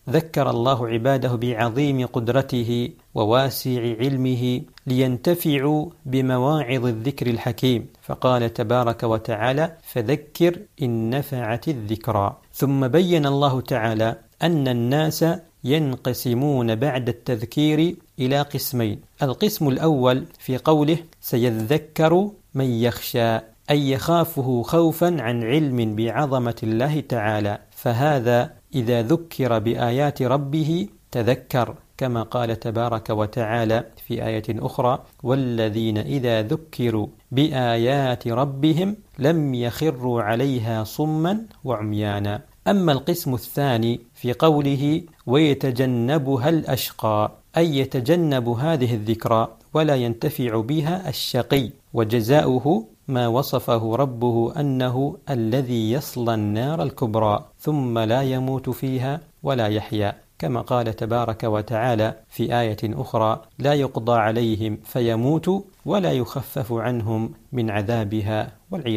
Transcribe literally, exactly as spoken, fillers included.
ذكر الله عباده بعظيم قدرته وواسع علمه لينتفعوا بمواعظ الذكر الحكيم، فقال تبارك وتعالى: فذكر إن نفعت الذكرى. ثم بين الله تعالى أن الناس ينقسمون بعد التذكير إلى قسمين. القسم الأول في قوله: سيذكر من يخشى، أي يخافه خوفا عن علم بعظمة الله تعالى، فهذا إذا ذكر بآيات ربه تذكر، كما قال تبارك وتعالى في آية أخرى: والذين إذا ذكروا بآيات ربهم لم يخروا عليها صما وعميانا. أما القسم الثاني في قوله: ويتجنبها الأشقى، أي يتجنب هذه الذكرى ولا ينتفع بها الشقي، وجزاؤه ما وصفه ربه أنه الذي يصلى النار الكبرى ثم لا يموت فيها ولا يحيا، كما قال تبارك وتعالى في آية أخرى: لا يقضى عليهم فيموتوا ولا يخفف عنهم من عذابها والعياذ